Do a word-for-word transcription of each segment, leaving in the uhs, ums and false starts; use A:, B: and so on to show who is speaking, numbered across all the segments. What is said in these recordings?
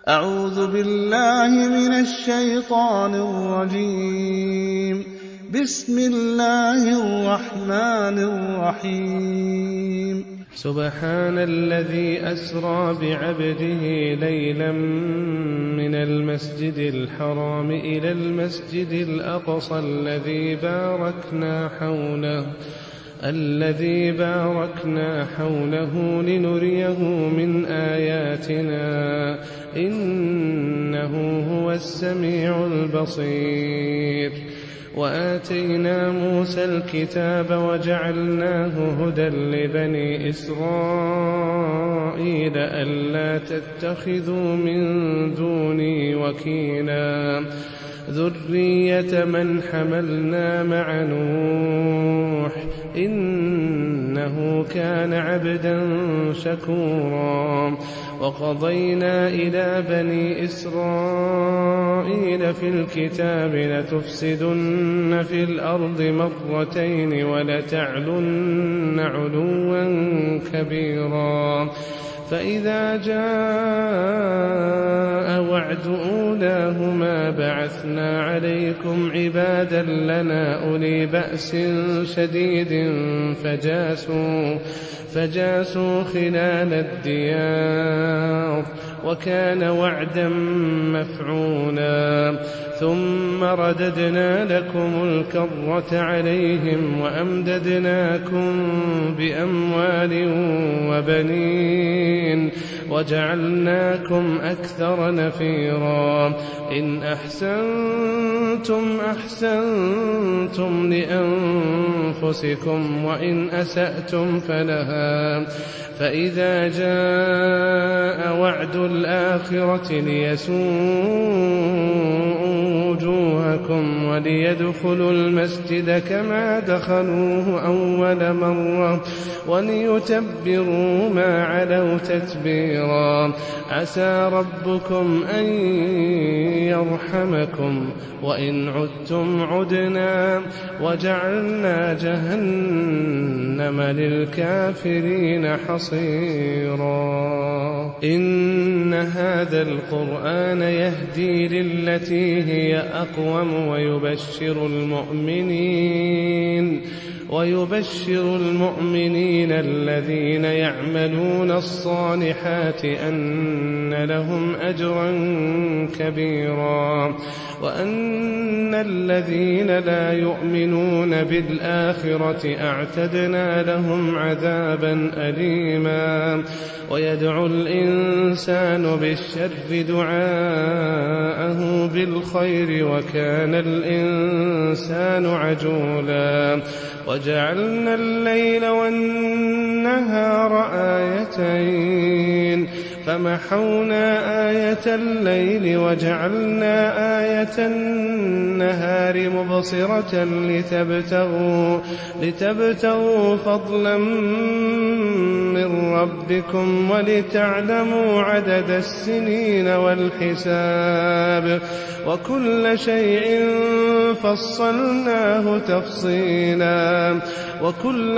A: أعوذ بالله من الشيطان الرجيم. بسم الله الرحمن الرحيم.
B: سبحان الذي أسرى بعبده ليلا من المسجد الحرام إلى المسجد الأقصى الذي باركنا حوله الذي باركنا حوله لنريه من آياتنا إنه هو السميع البصير. وآتينا موسى الكتاب وجعلناه هدى لبني إسرائيل ألا تتخذوا من دوني وكيلا ذرية من حملنا مع نوح إنه كان عبدا شكورا. وقضينا إلى بني إسرائيل في الكتاب لتفسدن في الأرض مرتين ولتعلن علوا كبيرا. فإذا جاء وعد أولاهما بعثنا عليكم عبادا لنا أولي بأس شديد فجاسوا, فجاسوا خلال الديار وكان وعدا مفعولا. ثم رددنا لكم الكرة عليهم وأمددناكم بأموال وبنين وجعلناكم أكثر نفيرا. إن أحسنتم أحسنتم لأنفسكم وإن أسأتم فلها. فإذا جاء وعد الآخرة ليسوءوا وجوهكم وليدخلوا المسجد كما دخلوه أول مرة وليتبروا ما علوا تتبيرا. عسى ربكم أن يرحمكم وإن عدتم عدنا وجعلنا جهنم للكافرين حصيرا. إن هذا القرآن يهدي للتي هي أقوم ويبشر المؤمنين ويبشر المؤمنين الذين يعملون الصالحات أن لهم أجرا كبيرا وأن الذين لا يؤمنون بالآخرة أعتدنا لهم عذابا أليما. ويدعو الإنسان بالشر دعاءه بالخير وكان الإنسان عجولا. وجعلنا الليل والنهار آيتين فمحونا آية الليل وجعلنا آية النهار مبصرة لتبتغوا, لتبتغوا فضلا من ربكم ولتعلموا عدد السنين والحساب وكل شيء فصلناه تفصيلا. وكل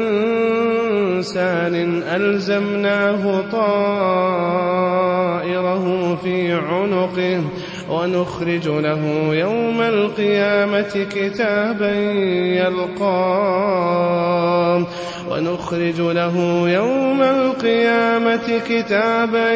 B: إنسان ألزمناه طائره في عنقه ونخرج له يوم القيامة كتابا يلقاه ونخرج له يوم القيامة كتابا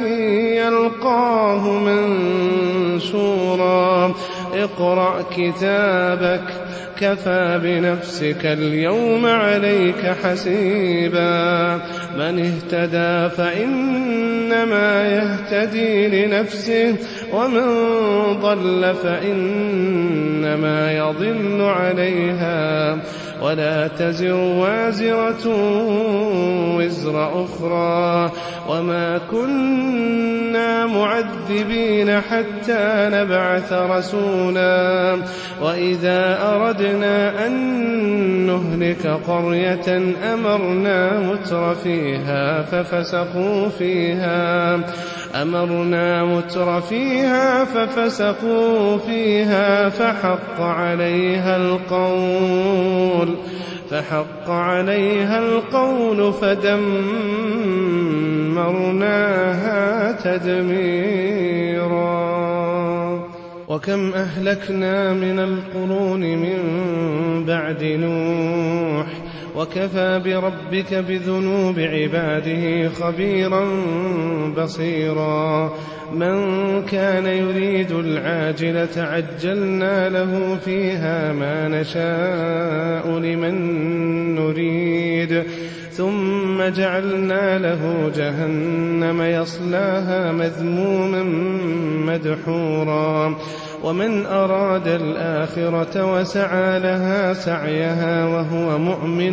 B: يلقاه منشورا. اقرأ كتابك كفى بنفسك اليوم عليك حسيبا. من اهتدى فإنما يهتدي لنفسه ومن ضل فإنما يضل عليها ولا تزر وازرة وزر أخرى وما كنا معذبين حتى نبعث رسولا. وإذا أردنا أن نهلك قرية أمرنا متر فيها ففسقوا فيها أمرنا متر فيها ففسقوا فيها فحق عليها القول فحق عليها القول فدمرناها دمرناها تدميرا وكم أهلكنا من القرون من بعد نوح وكفى بربك بذنوب عباده خبيرا بصيرا من كان يريد العاجلة عجلنا له فيها ما نشاء لمن نريد ثم جعلنا له جهنم يصلاها مذموما مدحورا ومن أراد الآخرة وسعى لها سعيها وهو مؤمن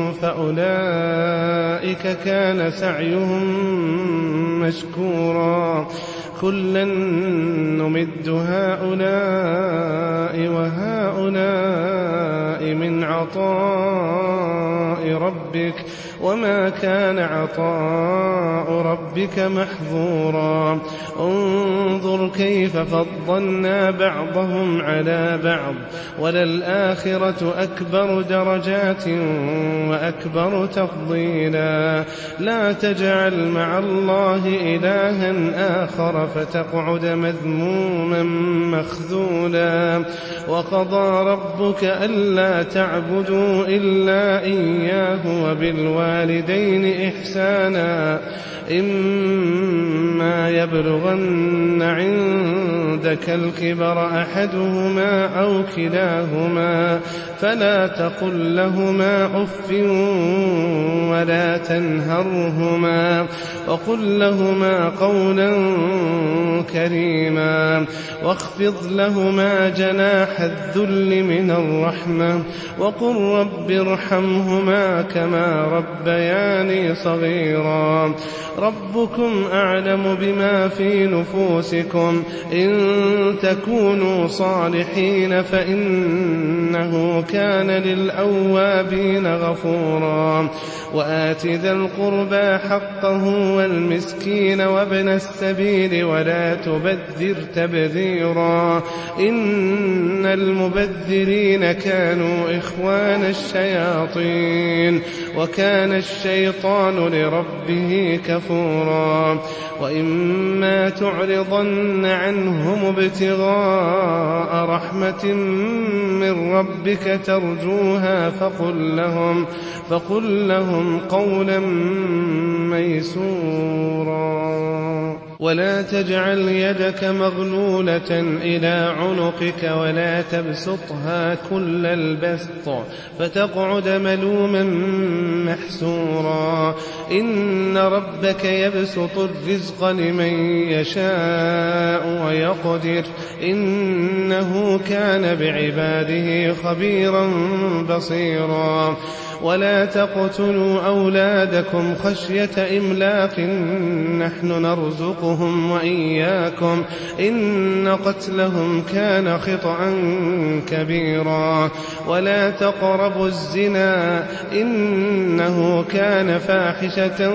B: فأولئك كان سعيهم مشكورا كلا نمد هؤلاء وهؤلاء من عطاء ربك وما كان عطاء ربك محظورا انظر كيف فضلنا بعضهم على بعض وللآخرة أكبر درجات وأكبر تفضيلا لا تجعل مع الله إلها آخر فتقعد مذموما مخذولا وقضى ربك ألا تعبدوا إلا إياه وبالوالدين إحسانا إما يبلغن عندك الكبر أحدهما أو كلاهما فلا تقل لهما أف ولا تنهرهما وقل لهما قولا كريما واخفض لهما جناح الذل من الرحمة وقل رب ارحمهما كما ربياني صغيرا ربكم أعلم بما في نفوسكم إن تكونوا صالحين فإنه كان للأوابين غفورا وآت ذا القربى حقه والمسكين وابن السبيل ولا تبذر تبذيرا إن المبذرين كانوا إخوان الشياطين وكان الشيطان لربه كفورا وإما تعرضن عنهم ابتغاء رحمة من ربك ترجوها فقل لهم, فقل لهم قولا ميسورا ولا تجعل يدك مغلولة إلى عنقك ولا تبسطها كل البسط فتقعد ملوما محسورا إن ربك يبسط الرزق لمن يشاء ويقدر إنه كان بعباده خبيرا بصيرا ولا تقتلوا أولادكم خشية إملاق نحن نرزقهم وإياكم إن قتلهم كان خطأ كبيرا ولا تقربوا الزنا إنه كان فاحشة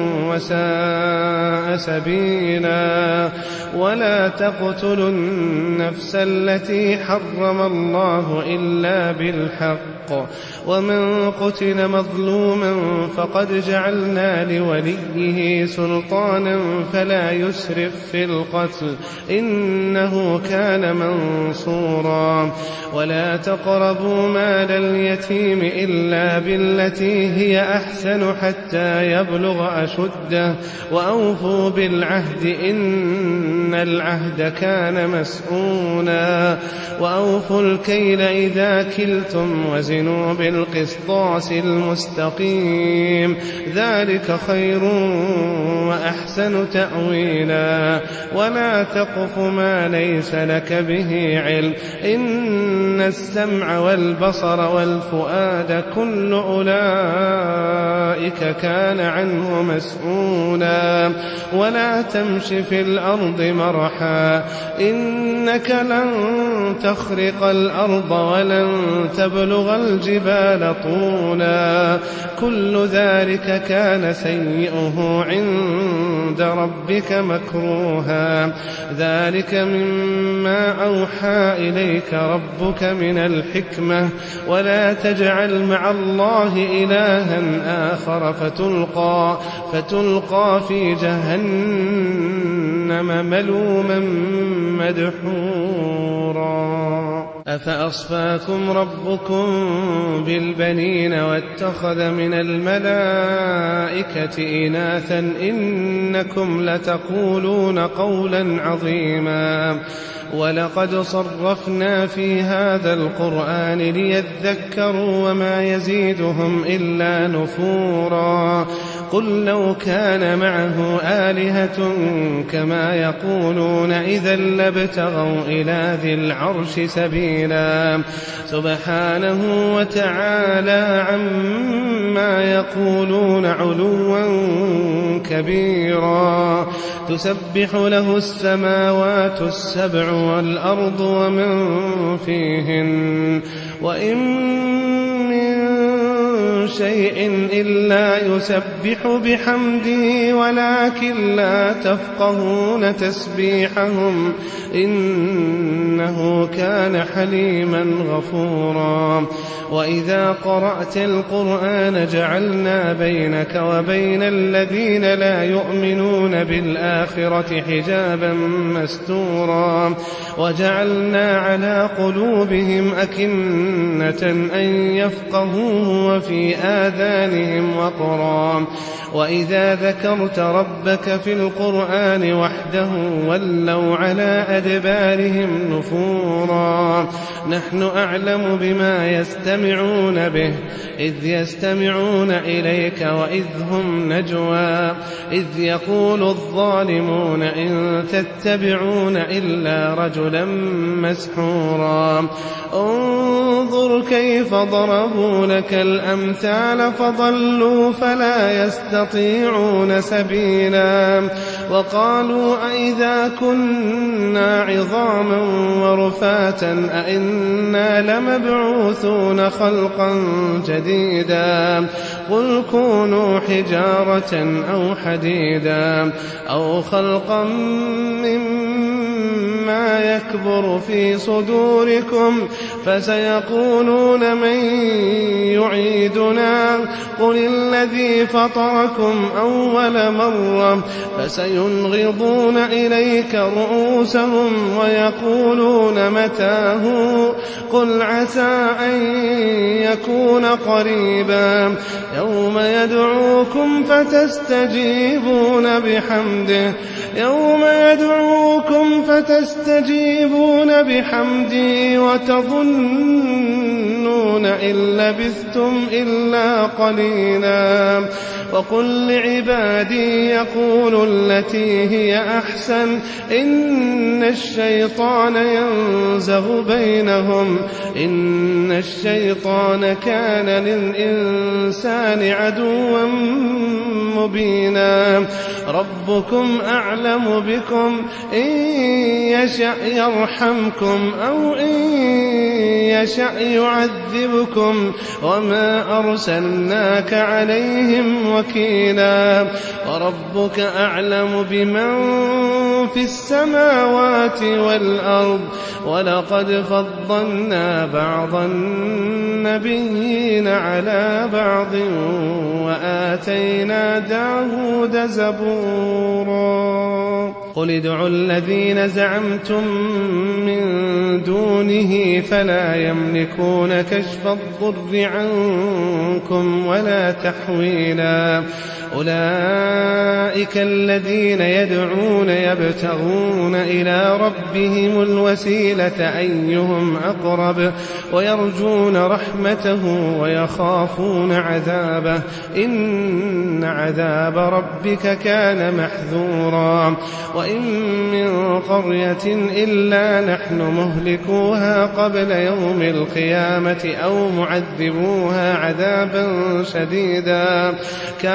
B: وساء سبيلا ولا تقتلوا النفس التي حرم الله إلا بالحق ومن قتل مظلوما فقد جعلنا لوليه سلطانا فلا يسرف في القتل إنه كان منصورا ولا تقربوا مال اليتيم إلا بالتي هي أحسن حتى يبلغ أشده وأوفوا بالعهد إن العهد كان مسؤولا وأوفوا الكيل إذا كلتم وزنوا بالقسطاس المستقيم ذلك خير وأحسن تأويلا ولا تقف ما ليس لك به علم إن السمع والبصر والفؤاد كل أولئك كان عنه مسؤولا ولا تمش في الأرض مرحا إنك لن تخرق الأرض ولن تبلغ الجبال طولا كل ذلك كان سيئه عند ربك مكروها ذلك مما أوحى إليك ربك من الحكمة ولا تجعل مع الله إلها آخر فتلقى, فتلقى في جهنم ملوما مدحورا أفأصفاكم ربكم بالبنين واتخذ من الملائكة إناثا إنكم لتقولون قولا عظيما ولقد صرفنا في هذا القرآن ليذكروا وما يزيدهم إلا نفورا قل لو كان معه آلهة كما يقولون إذا لابتغوا إلى ذي العرش سبيلا سبحانه وتعالى عما يقولون علوا كبيرا تسبح له السماوات السبع والأرض ومن فيهن وإن من شيء إلا يسبح بحمده ولكن لا تفقهون تسبيحهم إنه كان حليما غفورا وإذا قرأت القرآن جعلنا بينك وبين الذين لا يؤمنون بالآخرة حجابا مستورا وجعلنا على قلوبهم أكنة أن يفقهوه وفي آذانهم وقرا وإذا ذكرت ربك في القرآن وحده ولوا على أدبارهم نفورا نحن أعلم بما يستمعون به إذ يستمعون إليك وإذ هم نجوى إذ يقول الظالمون إن تتبعون إلا رجلا مسحورا انظر كيف ضربوا لك الأمثال فضلوا فلا يستطيعون سبيلا وقالوا أئذا كنا عظاما ورفاتا أئنا لمبعوثون خلقا جديدا قل كونوا حجارة أو حديدا أو خلقا مما يكبر في صدوركم فسيقولون من يعيدنا قل الذي فطركم أول مرة فسينغضون إليك رؤوسهم ويقولون متاه قل عسى أن يكون قريبا يوم يدعوكم فتستجيبون بحمده يوم يدعوكم فتستجيبون بحمده وتظنون إن لبثتم إلا قليلا وقل لعبادي يقولوا التي هي أحسن إن الشيطان ينزغ بينهم إن الشيطان كان للإنسان عدوا مبينا ربكم أعلم بكم إن يشأ يرحمكم أو إن يشأ يعذبكم وما أرسلناك عليهم وكيلا وربك أعلم بمن في السماوات والأرض ولقد فضلنا بعض النبيين على بعض وآتينا داود زبورا قل ادعوا الذين زعمتم من دونه فلا يملكون كشف الضر عنكم ولا تحويلا أولئك الذين يدعون يبتغون إلى ربهم الوسيلة أيهم أقرب ويرجون رحمته ويخافون عذابه إن عذاب ربك كان محذورا وإن من قرية إلا نحن مهلكوها قبل يوم القيامة أو معذبوها عذابا شديدا كان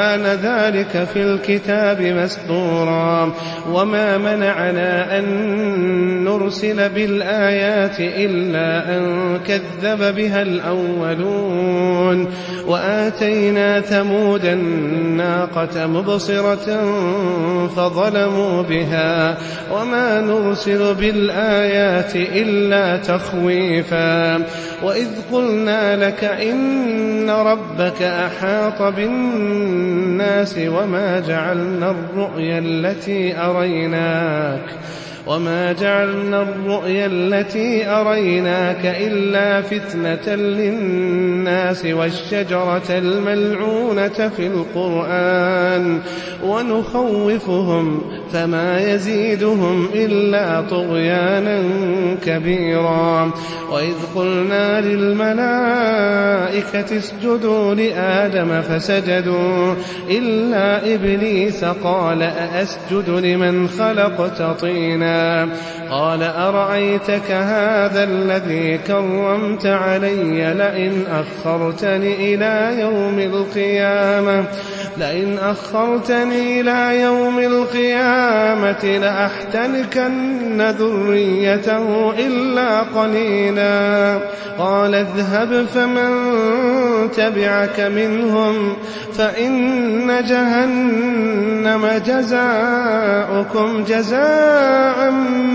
B: ذلك في الكتاب مسطورا وما منعنا أن نرسل بالآيات إلا أن كذب بها الأولون وآتينا ثمود الناقة مبصرة فظلموا بها وما نرسل بالآيات إلا تخويفا وإذ قلنا لك إن ربك أحاط بالناس وما جعلنا الرؤيا التي أريناك وما جعلنا الرؤيا التي أريناك إلا فتنة للناس والشجرة الملعونة في القرآن ونخوفهم فما يزيدهم إلا طغيانا كبيرا وإذ قلنا للملائكة اسجدوا لآدم فسجدوا إلا إبليس قال أأسجد لمن خلقت طينا قال أرأيتك هذا الذي كرمت علي لئن أخرتني إلى يوم القيامة لئن أخرتني إلى يوم القيامة لأحتنكن ذريته إلا قليلا قال اذهب فمن تبعك منهم فإن جهنم جزاؤكم جزاء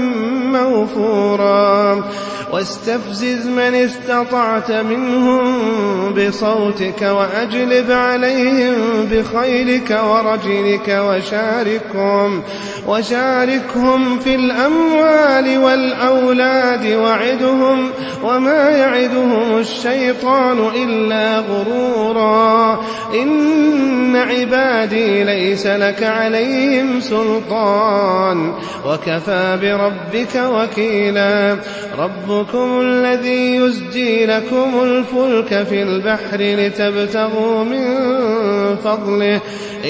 B: موفورا واستفزز من استطعت منهم بصوتك وأجلب عليهم بخيلك ورجلك وشاركهم, وشاركهم في الأموال والأولاد وعدهم وما يعدهم الشيطان إلا غرورا إن عبادي ليس لك عليهم سلطان وكفى بربك وكيلا ربكم الذي يزجي لكم الفلك في البحر لتبتغوا من فضله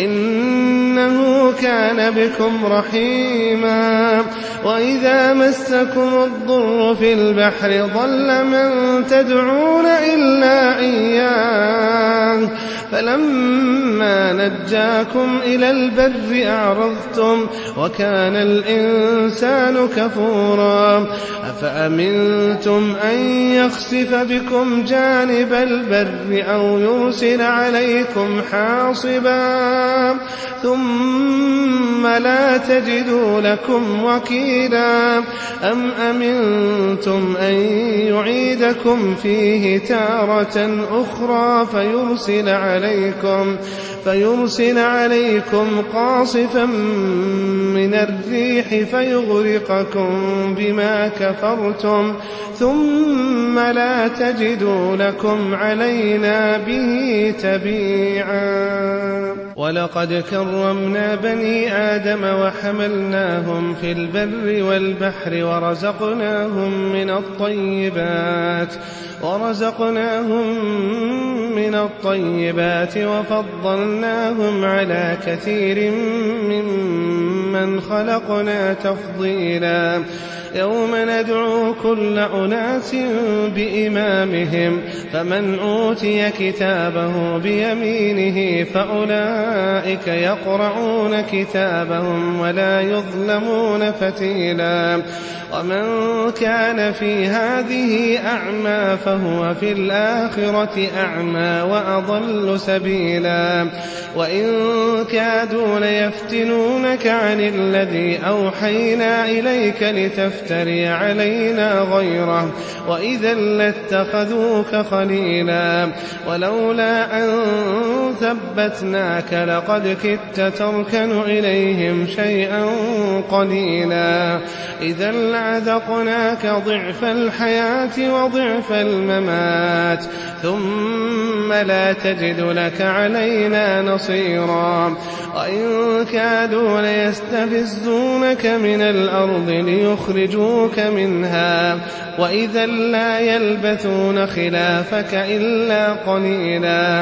B: إنه كان بكم رحيما وإذا مسكم الضر في البحر ضل من تدعون إلا إياه فلما نجاكم إلى البر أعرضتم وكان الإنسان كفورا أفأمنتم أن يخسف بكم جانب البر أو يرسل عليكم حاصبا ثم لا تجدوا لكم وكيلا أم أمنتم أن يعيدكم فيه تارة أخرى فيرسل عليكم فيرسل عليكم قاصفا من الريح فيغرقكم بما كفرتم ثم لا تجدوا لكم علينا به تبيعا ولقد كرمنا بني آدم وحملناهم في البر والبحر ورزقناهم من الطيبات ورزقناهم من الطيبات وفضلناهم على كثير ممن خلقنا تفضيلا يوم ندعو كل أناس بإمامهم فمن أوتي كتابه بيمينه فأولئك يقرؤون كتابهم ولا يظلمون فتيلا ومن كان في هذه أعمى فهو في الآخرة أعمى وأضل سبيلا وإن كادوا ليفتنونك عن الذي أوحينا إليك لتفتري علينا غيره وإذا لاتخذوك خليلا ولولا أن ثبتناك لقد كدت تركن إليهم شيئا قليلا إذا لأذقناك ضعف الحياة وضعف الممات ثم لا تجد لك علينا نصيرا وإن كادوا ليستفزونك من الأرض ليخرجوك منها وإذا لا يلبثون خلافك إلا قليلا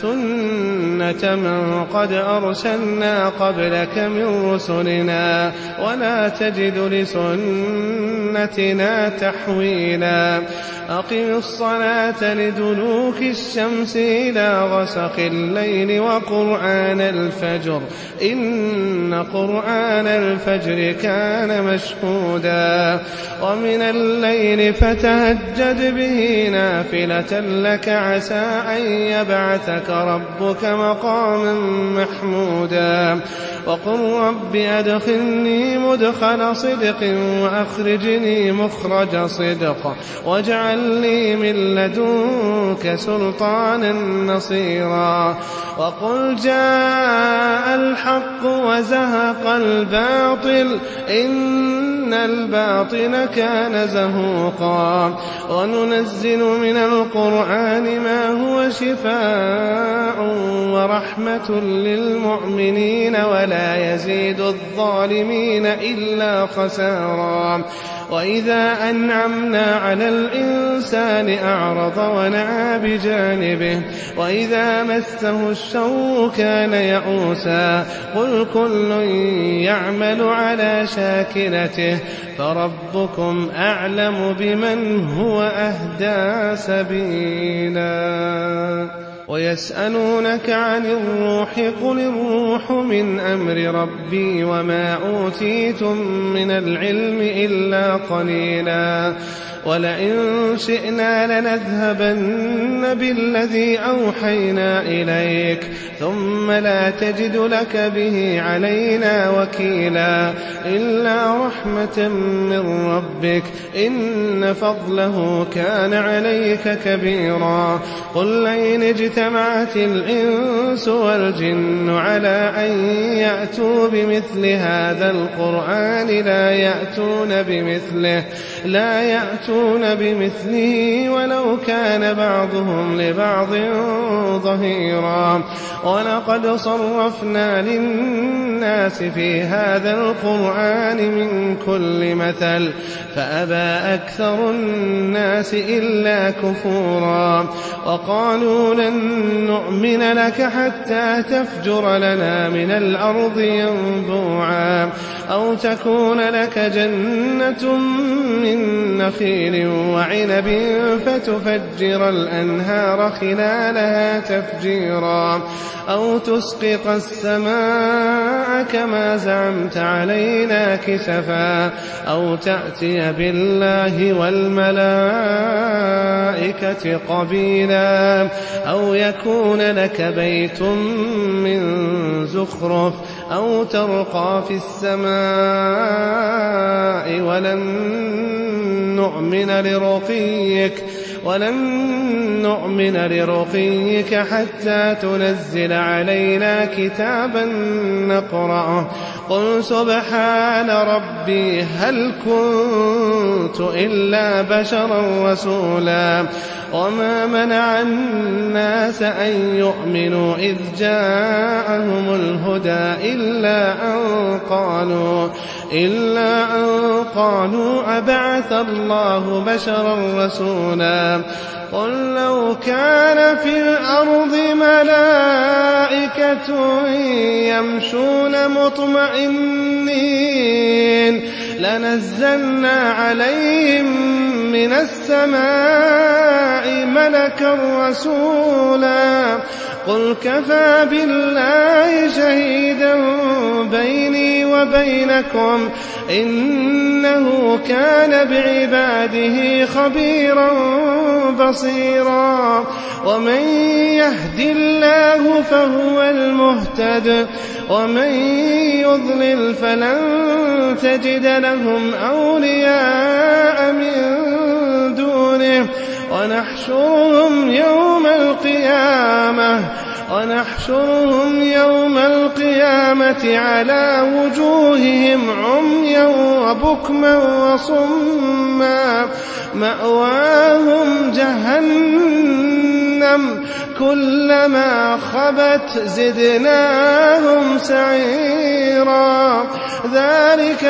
B: سنة من قد أرسلنا قبلك من رسلنا ولا تجد لسنتنا تحويلا أقم الصلاة لدلوك دلوك الشمس إلى غسق الليل وقرآن الفجر إن قرآن الفجر كان مشهودا ومن الليل فتهجد به نافلة لك عسى أن يبعثك ربك مقاما محمودا وقل رب أدخلني مدخل صدق وأخرجني مخرج صدق واجعل لي من لدنك سلطانا نصيرا وقل جاء الحق وزهق الباطل إن الباطل كان زهوقا وننزل من القرآن ما هو شفاء ورحمة للمؤمنين ولا يزيد الظالمين إلا خسارا وإذا أنعمنا على الإنسان أعرض ونأى بجانبه وإذا مسه الشر كان يئوسا قل كل يعمل على شاكلته فربكم أعلم بمن هو أهدى سبيلا ويسألونك عن الروح قل الروح من أمر ربي وما أوتيتم من العلم إلا قليلا ولئن شئنا لنذهبن بالذي أوحينا إليك ثم لا تجد لك به علينا وكيلا إلا رحمة من ربك إن فضله كان عليك كبيرا قل لئن اجتمعت الإنس والجن على أن يأتوا بمثل هذا القرآن لا يأتون بمثله لا يأتون بمثله ولو كان بعضهم لبعض ظهيرا ولقد صرفنا للناس في هذا القرآن من كل مثل فأبى أكثر الناس إلا كفورا وقالوا لن نؤمن لك حتى تفجر لنا من الأرض ينبوعا أو تكون لك جنة من نخيل وعنب فتفجر الأنهار خلالها تفجيرا أو تسقط السماء كما زعمت علينا كسفا أو تأتي بالله والملائكة قبيلا أو يكون لك بيت من زخرف أو ترقى في السماء ولن نؤمن لرقيك ولن نؤمن لرقيك حتى تنزل علينا كتابا نقرأه قل سبحان ربي هل كنت إلا بشرا رسولا وما منع الناس أن يؤمنوا إذ جاءهم الهدى إلا أن قالوا إلا أن قالوا أبعث الله بشرا رسولا قل لو كان في الأرض ملائكة يمشون مطمئنين لنزلنا عليهم من السماء ملكا رسولا قل كفى بالله شهيدا بيني وبينكم إنه كان بعباده خبيرا بصيرا ومن يهد الله فهو المهتد ومن يضلل فلن تجد لهم أولياء من دونه ونحشرهم يوم القيامة ونحشرهم يوم القيامة على وجوههم عميا وبكما وصما مأواهم جهنم كلما خبت زدناهم سعيرا ذلك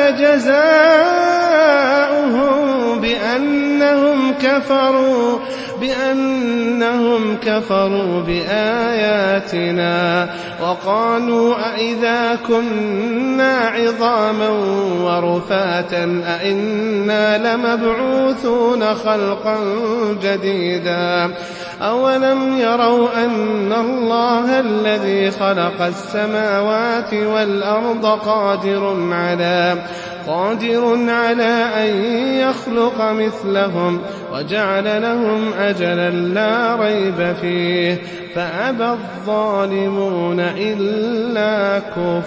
B: جزاؤهم بأنهم كفروا بأنهم كفروا بآياتنا وقالوا أئذا كنا عظاما ورفاتا أئنا لمبعوثون خلقا جديدا أولم يروا أن الله الذي خلق السماوات والأرض قادر على قادر على أن يخلق مثلهم وجعل لهم أجلا لا ريب فيه فأبى الظالمون إلا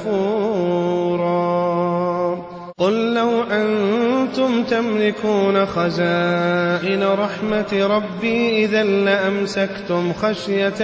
B: كفورا. قل لو أنتم تملكون خزائن رحمة ربي إذا لأمسكتم خشية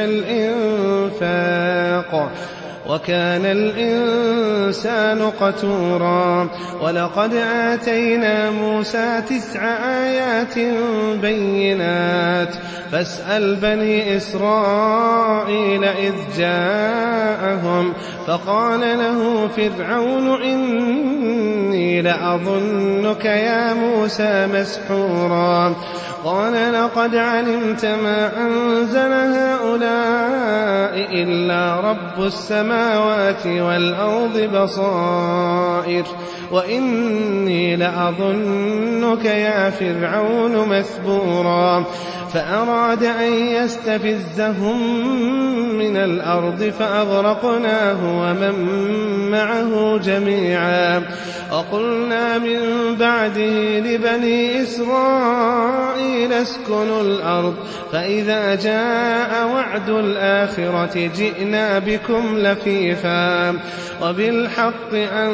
B: الإنفاق وكان الإنسان قتورا. ولقد آتينا موسى تسع آيات بينات فاسأل بني إسرائيل إذ جاءهم فقال له فرعون إني لأظنك يا موسى مسحورا. قال لقد علمت ما أنزل هؤلاء إلا رب السماوات والأرض بصائر وإني لأظنك يا فرعون مثبورا. فأراد أن يستفزهم من الأرض فأغرقناه ومن معه جميعا. وقلنا من بعده لبني إسرائيل اسكنوا الأرض فإذا جاء وعد الآخرة جئنا بكم لفيفا وبالحق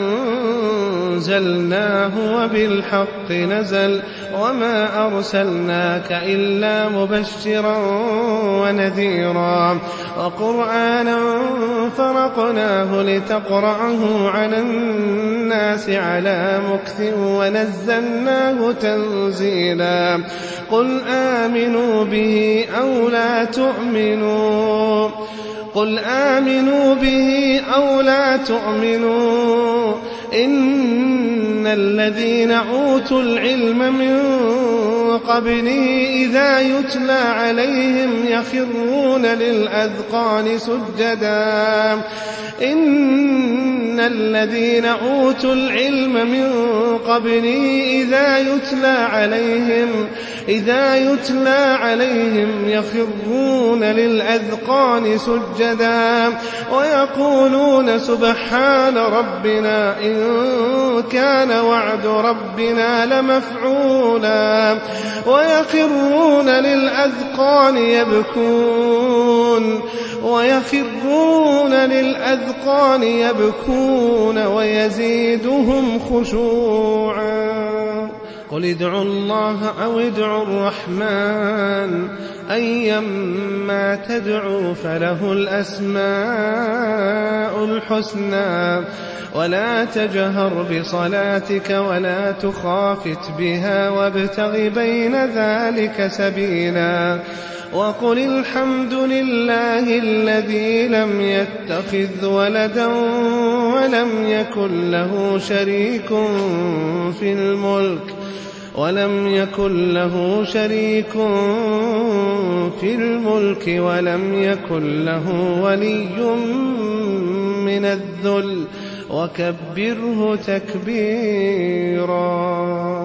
B: أنزلناه وبالحق نزل وما أرسلناك إلا مبشرا ونذيرا. وقرآنا فرقناه لتقرأه على الناس على مكث ونزلناه تنزيلا. قل آمنوا به أو لا تؤمنوا قل آمنوا به أو لا تؤمنوا إن الذين أوتوا العلم من قبله إذا يتلى عليهم يخرون للأذقان سجدا. إن الذين أوتوا العلم من قبله إذا يتلى عليهم إذا يتلى عليهم يخرون للأذقان سجدا ويقولون سبحان ربنا إن كان وعد ربنا لمفعولا ويخرون للأذقان يبكون ويخرون للأذقان يبكون ويزيدهم خشوعا. قل ادعوا الله أو ادعوا الرحمن أيما تدعوا فله الأسماء الحسنى ولا تجهر بصلاتك ولا تخافت بها وابتغ بين ذلك سبيلا. وقل الحمد لله الذي لم يتخذ ولدا ولم يكن له شريك في الملك ولم يكن له شريك في الملك ولم يكن له ولي من الذل وكبره تكبيرا.